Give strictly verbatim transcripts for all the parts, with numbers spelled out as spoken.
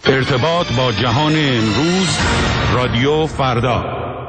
ارتباط با جهان امروز، رادیو فردا.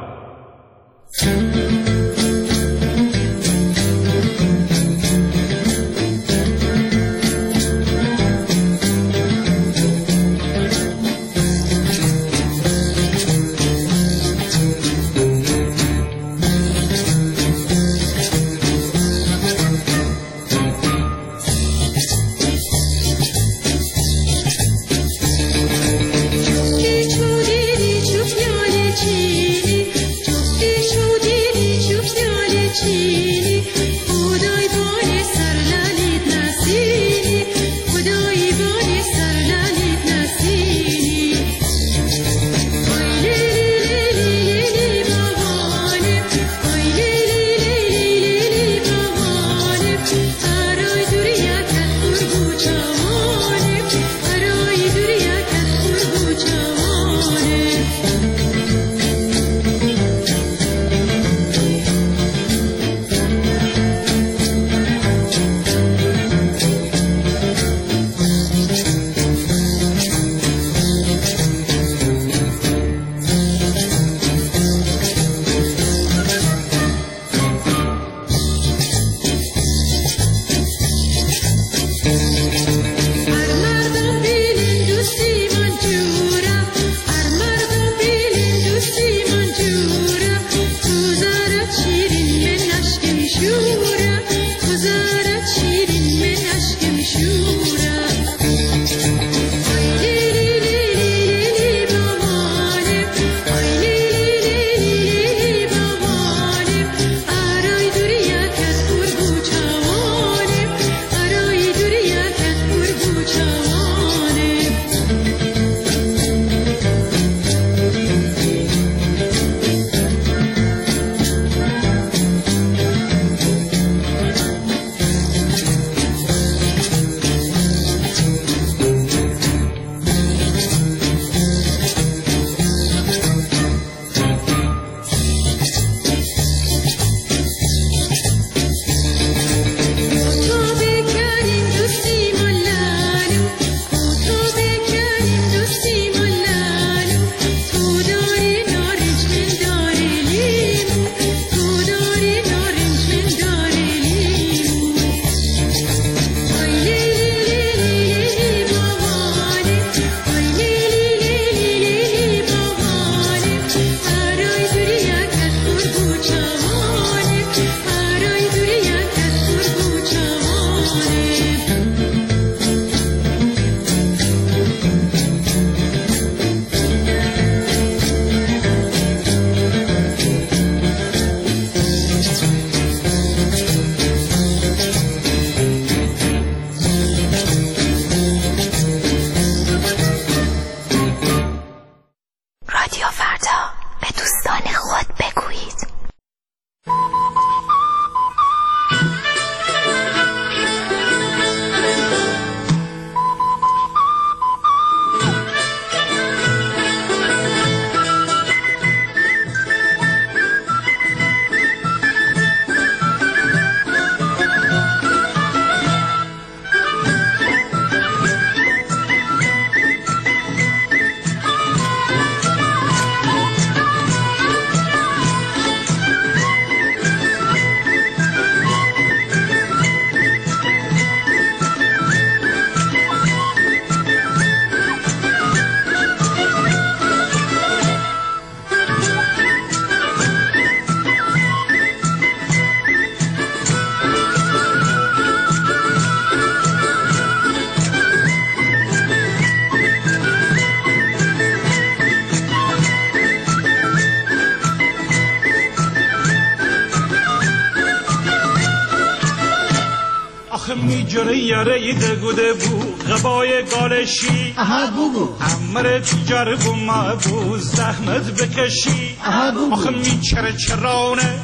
جره یاره دگوده بو غبای گالشی اها بگو امر تجار بو ما بو زحمت بکشی اها بگو آخه میچره چرانه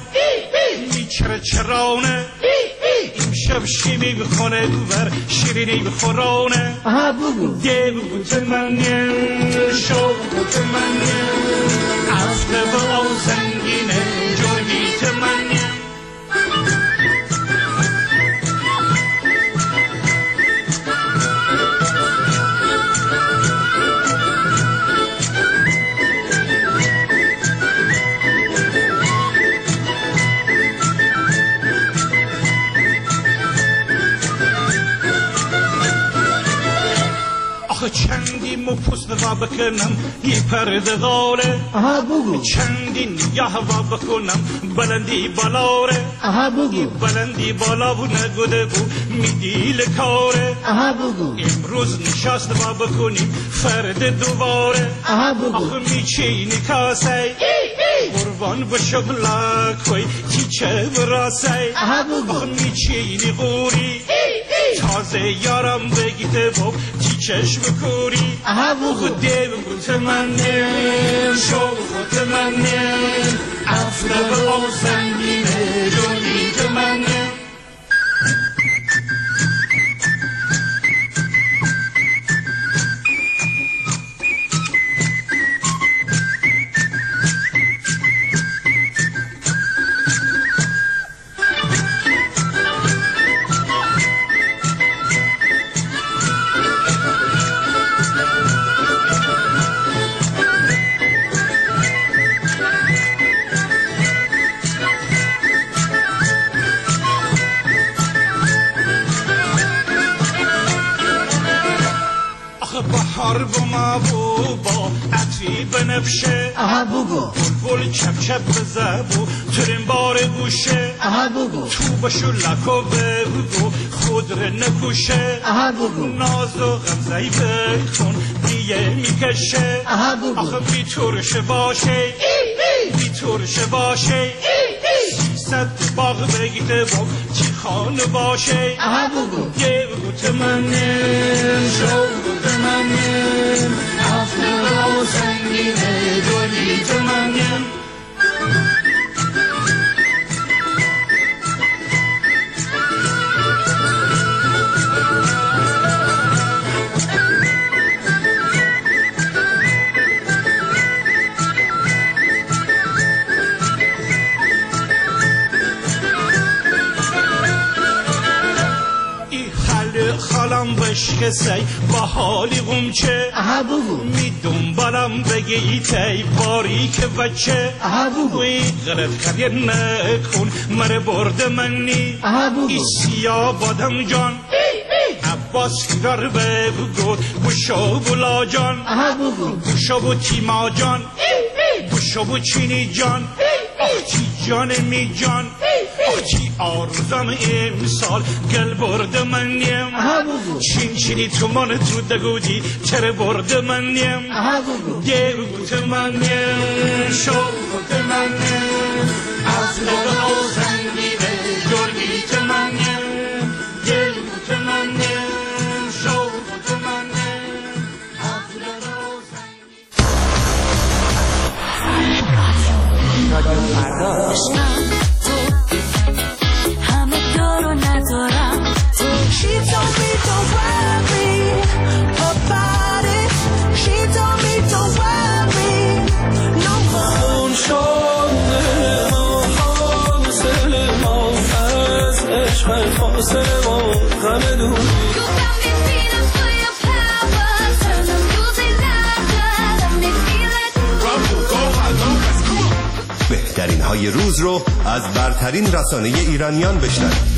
میچره چرانه امشب شیمی بخونه دوبر شیرینی بخورانه اها بگو ده بگو تمنیم شو بگو تمنیم از قبل او زنگینه جرمی تمنیم آخه چندی مو پست و بکنم یه پرده داره آها بگو چندی نگاه و بکنم بلندی بالاره آها بگو بلندی بالا و نگوده بو میدیل کاره آها بگو امروز نشست و بکنیم فرد دوباره آها بگو آخه میچینی کاسه قربان بشم لکوی تیچه براسی آها بگو آخه میچینی غوری تازه یارم بگیده با تیچش بکوری آها بگو دیو متمنم شوق متمنم افلب او سنگینه جونی تمنم بحر بما بو با عطری بنفشه آها بگو بلبل چپ چپ بزبو ترین بار گوشه آها بگو تو بشو لکو بگو خود رو نکوشه آها بگو ناز و غمزهی بکن دیگه میکشه آها بگو آخه بی ترشه باشه بی ترشه باشه سیصد باغ بگیده با چی خانه باشه آها بگو یه بگو تمنم شوق تمنم افلق و سنگینه گلی تمنم خالم بشکسی با حالی غمچه آها بگو می دنبالم بگی تی باری که بچه آها بگو وی غلط خرید نکن مره برد منی آها بگو ای سیاه بادم جان عباس فرار بگو بوشو بلا جان آها بگو بوشو بو تیما جان بوشو بو چینی جان آختی جان می جان آختی آرزم امسال گل برد منیم آها بگو چین چینی تو من تو دگودی چرا برد منیم آها بگو دیو گوت منیم شوق منیم افلق او زنگیره گرگیت منیم دیو گوت منیم شوق منیم افلق او زنگیره رادیو فردا She told me don't worry about it. She told me don't worry no more. اون شده ما حاصل ما از عشق فاصل ما غم دور. بهترین های روز رو از برترین رسانه ایرانیان بشنوید.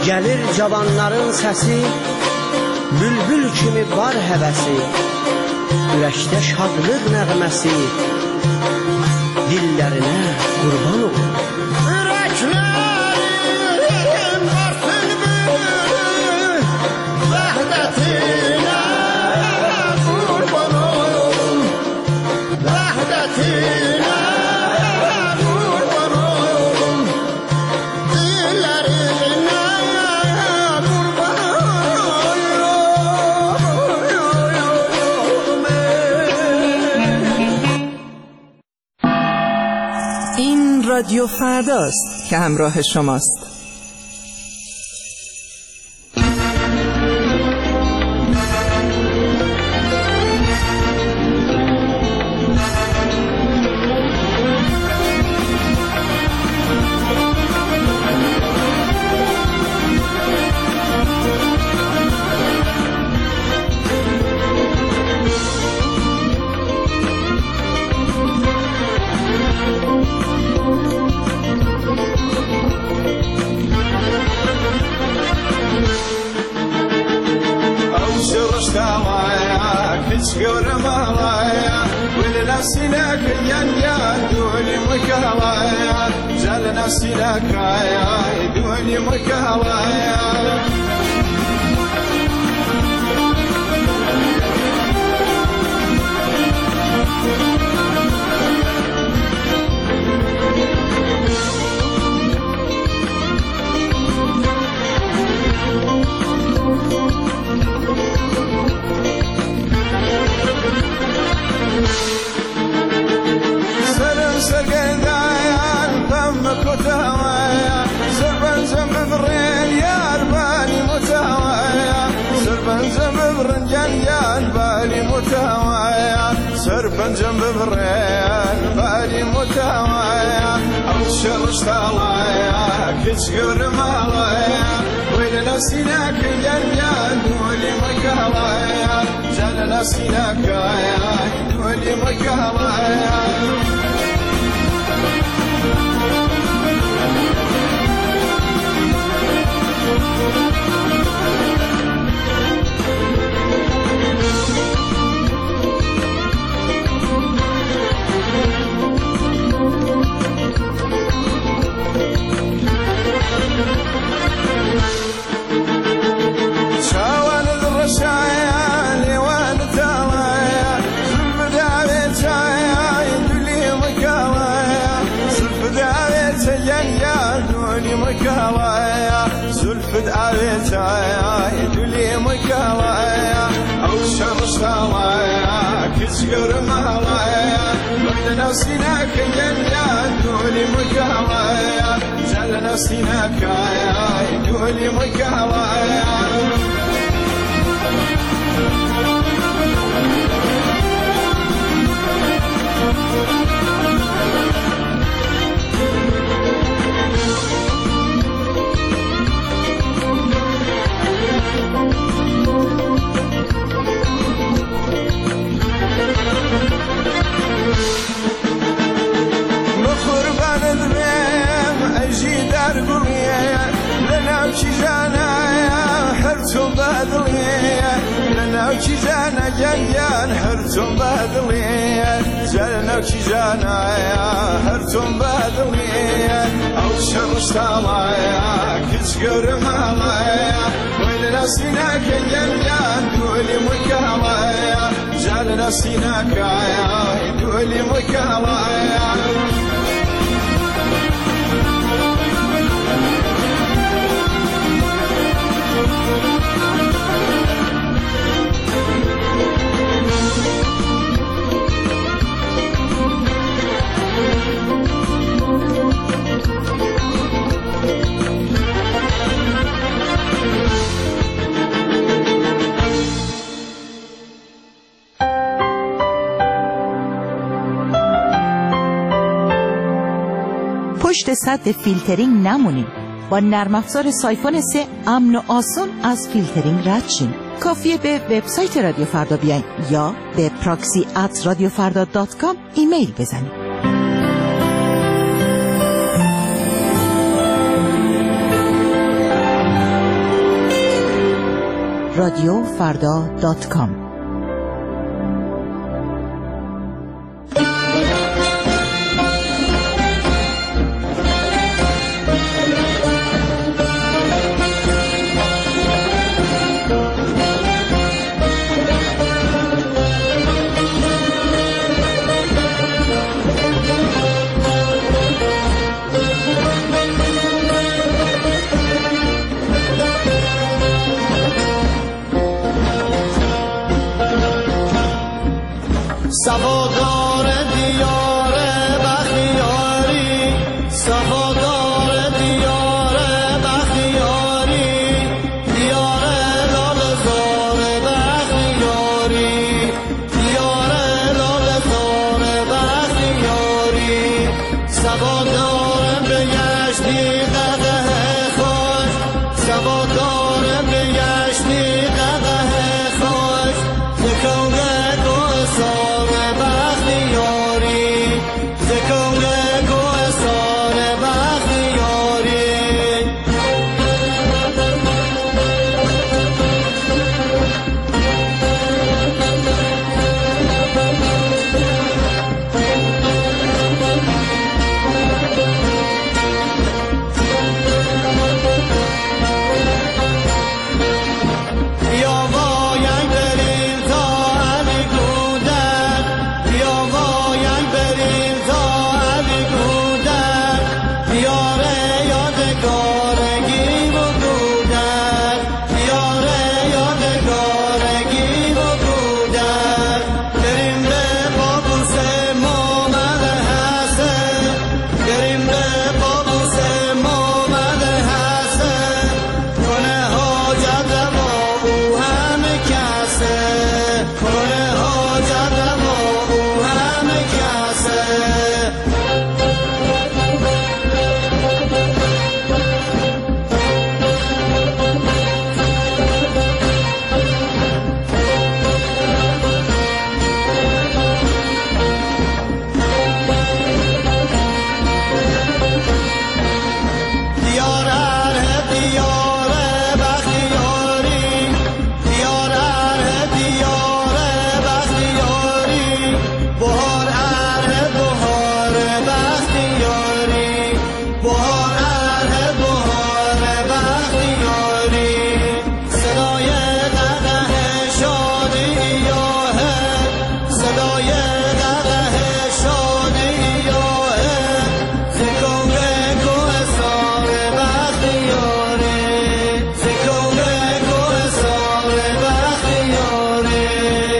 Gəlir cavanların səsi, bülbül kimi var həvəsi, ürəkdə şadlıq nəğməsi, dillərinə qurban olur. Ürəklərim var bülbül, vəhdətinə qurban olum, vəhdətinə qurban olum, dillərinə qurban olum. این رادیو فرداست که همراه شماست. سربنجم ببرين بالي متوايا أو شرش طالايا كتشقر مالايا وين نسيناك جنجان ولي مكالايا جل نسيناك يا ولي مكالايا زلفت عبيتايا يدولي مكالايا أو شرش طالايا كتشقر مالايا وين نسيناك جنجان يدولي مكالايا جل نسيناك يدولي مكالايا مخربان البيم أجي دار قوية لنا وشجانا حرتم بادلية لنا وشجانا جنجان حرتم بادلية جلنا وشجانا حرتم بادلية أو شرش طالايا كتشقر مالايا وين نسيناك جنجان دولي مكالايا جلنا سيناك يا دولي مكالايا پشت سد فیلترینگ نمونید. با نرم افزار سایفون سه امن و آسان از فیلترینگ رد شین. کافیه به وبسایت رادیو فردا بیاین یا به پراکسی ات رادیو فردا دات کام ایمیل بزنید. رادیو فردا دات کام. سوادار دیار بختیاری، سوادار دیار بختیاری، دیار لاله‌زار بختیاری، دیار لاله‌زار بختیاری، سوادار بگشتی قدح خوش، سوادار بگشتی قدح خوش، زکونگه گوسار بختیاری، زکونگه گوسار بختیاری. بیا وایم بریم تا علی گودر، بیا وایم بریم تا علی گودر، بیاره یادگارگی و گودر، بیاره یادگارگی و گودر. بریم به بابوس محمد حسن، بریم به بابوس محمد حسن، کنه حاجت روا او همه کسه، کنه حاجت روا او همه کسه. دیار اره دیار بختیاری، دیار اره دیار بختیاری، بهار اره بهار بختیاری، بهار اره بهار بختیاری. صدای قدح شادی یاهه، صدای قدح شادی یاهه، زکونگه گوسار بختیاری، زکونگه گوسار بختیاری.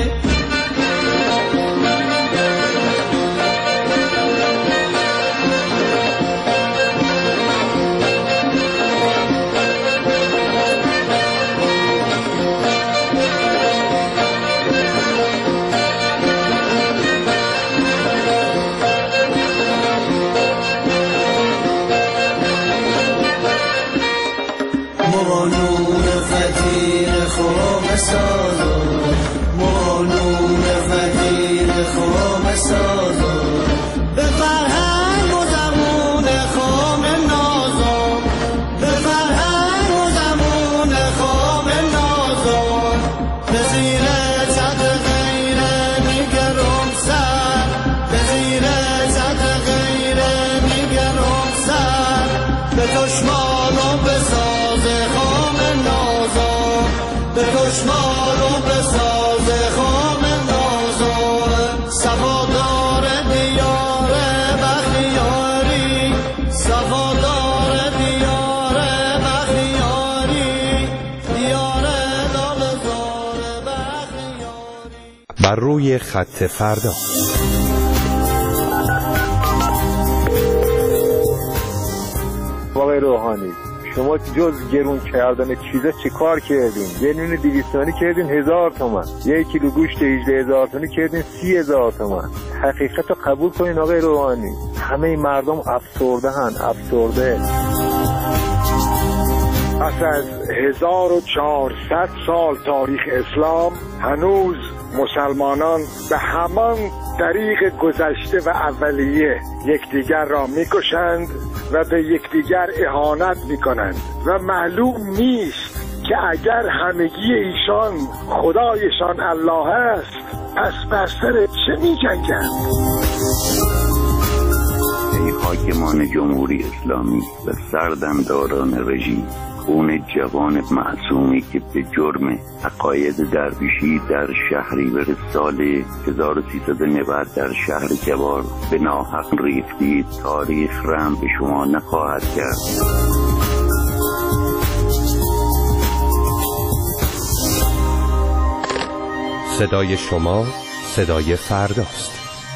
موانون فقیر خواب سازو، موانون فقیر خواب سازو، به فرهنگ و زبون خواب نازم، به فرهنگ و زبون خواب نازم. به زیر چتر غیره میگرم سر، به زیر چتر غیره میگرم سر، به دشمن و به ساز خام نازم، به دشمن و به ساز خام نازم. سوادار دیار بختیاری، سوادار دیار بختیاری، دیار لاله‌زار بختیاری. بر روی خط فردا. آقای روحانی، شما جز گرون کردن چیزا چی کار کردین؟ یه نون دویستانی کردین هزار تومن، یه کیلو گوشت هجده هزار تومانی کردین سی هزار تومن. حقیقت رو قبول کنین آقای روحانی، همه مردم افسرده هن، افسرده. پس از هزار و چهارصد سال تاریخ اسلام هنوز مسلمانان به همان طریق گذشته و اولیه یکدیگر را میکشند و به یکدیگر اهانت میکنند و معلوم نیست که اگر همگی ایشان خدایشان الله است پس بر سر چه می جنگند؟ ای حاکمان جمهوری اسلامی و سردمداران رژیم، خون جوان معصومی که به جرم عقاید درویشی در شهریور سال هزار و سیصد و نود در شهر جوار به ناحق ریختید، تاریخ رحم به شما نخواهد کرد. صدای شما صدای فرداست.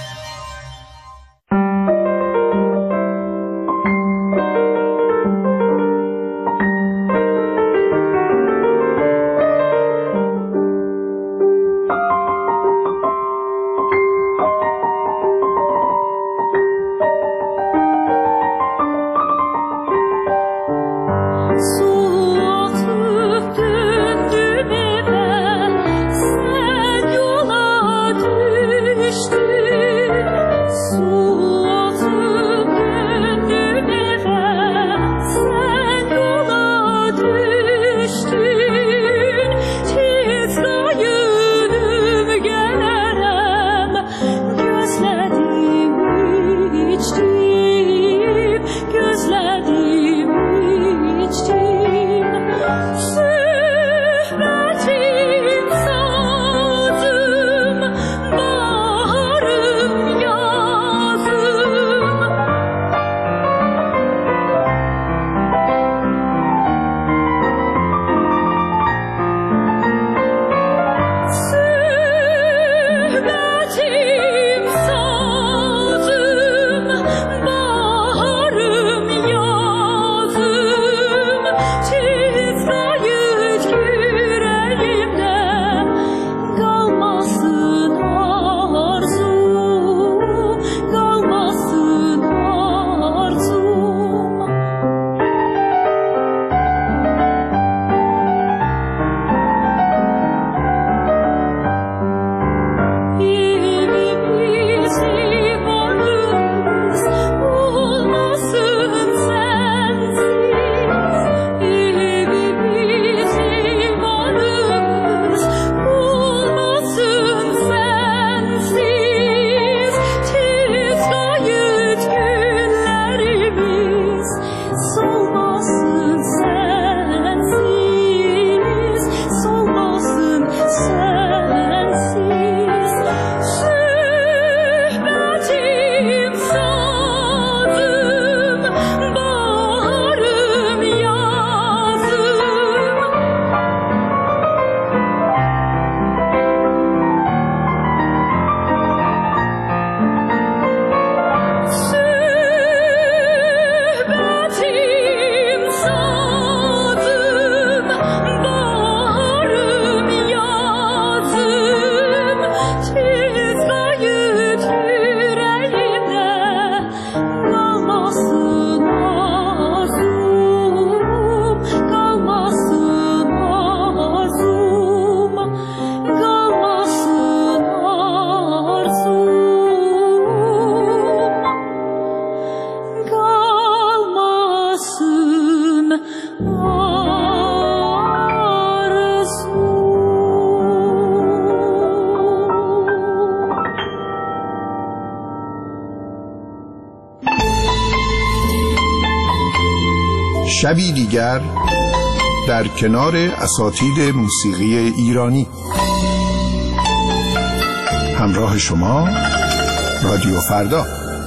شبی دیگر در کنار اساتید موسیقی ایرانی. همراه شما رادیو فردا.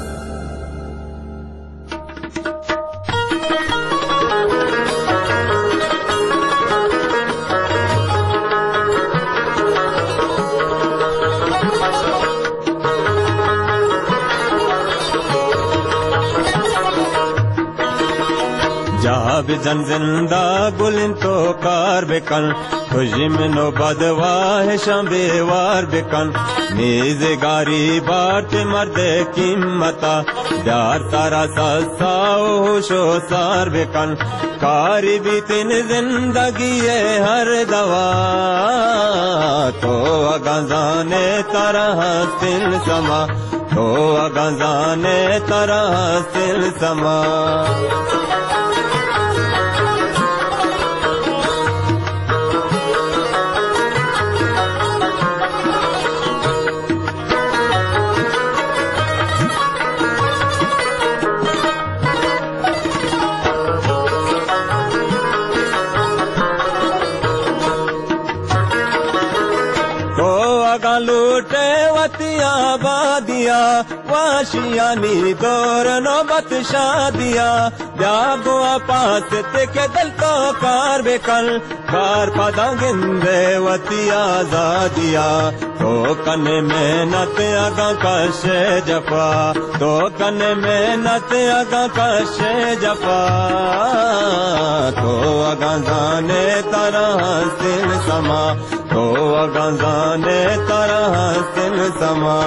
بزن زنده گلین تو کار بکن خوشی منو بدواه شم بیوار بکن نیزگاری بارت مرد قیمتا دار تارا سسا و ہوش و سار بکن کاری بیتن زندگی ہر دوا تو اگانزانے تارا حسن سما تو اگانزانے تارا حسن दिया वाशियानी दौर नौबत शादिया जागो पास के दल तो कार बेकल कार पदा गिंदे वती आजादिया तो कन मेहनत अगा कशे जफा तो कन मेहनत अगा कशे जफा तो अगा जाने तरह सिल समा तो अगा जाने तरह सिल समा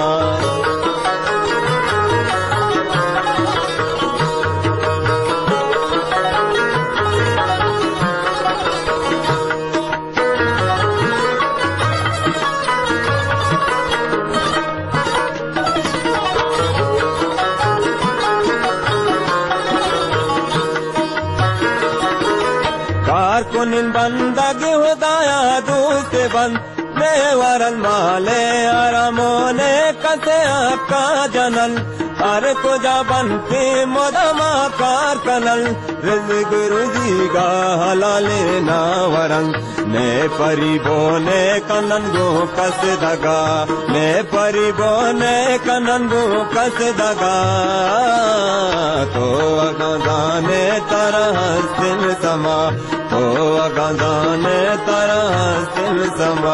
कुनिन बंदगी हुदाया दूसरे बंद ने वरन माले आरामोने कसे आपका जनल हर कुजा बनती मोदमा कार कनल रिज़्क़ रुज़ीगा हलाले ना वरंग ने परिबोने कनंगो कस दगा ने परिबोने कनंगो कस दगा तो अगंदाने तरह सिल समा तो अगंदाने तरह सिल समा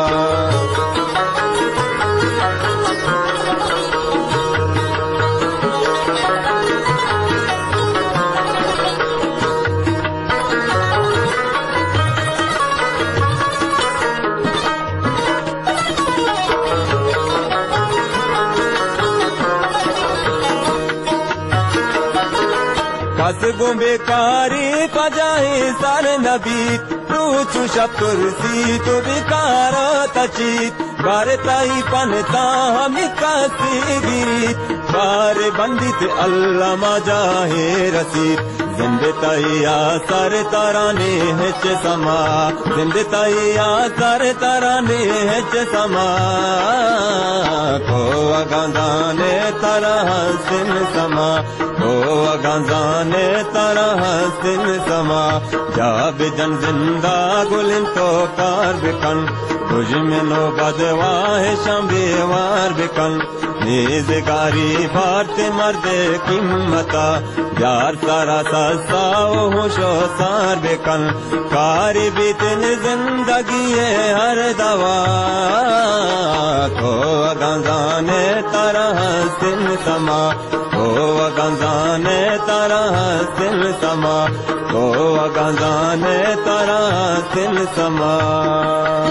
कसगो बेकारी पजाही सर नबी तू चुशप तुरसी तो बेकार तचीत बारताई पनता हम कासी गीत बार बंदित अल्लाह मजाहे रसीद जिंदताइया सर तराने हिच समा जिंदताइया सर तराने हिच समा को अगंदाने तरह सिन समा को अगंदाने तरह सिन समा जाब जन जिंदा गुलिन तो कार बिकन तुझ में नो बदवाह शंबेवार बिकन नीजगारी भारत मर्दे कीमता यार सारा सस्ता होशो सार बेकन कारी बीतन जिंदगी हर दवा तो अगंजाने तरह सिन समा तो अगंजाने तरह सिन समा तो अगंजाने तरह सिन समा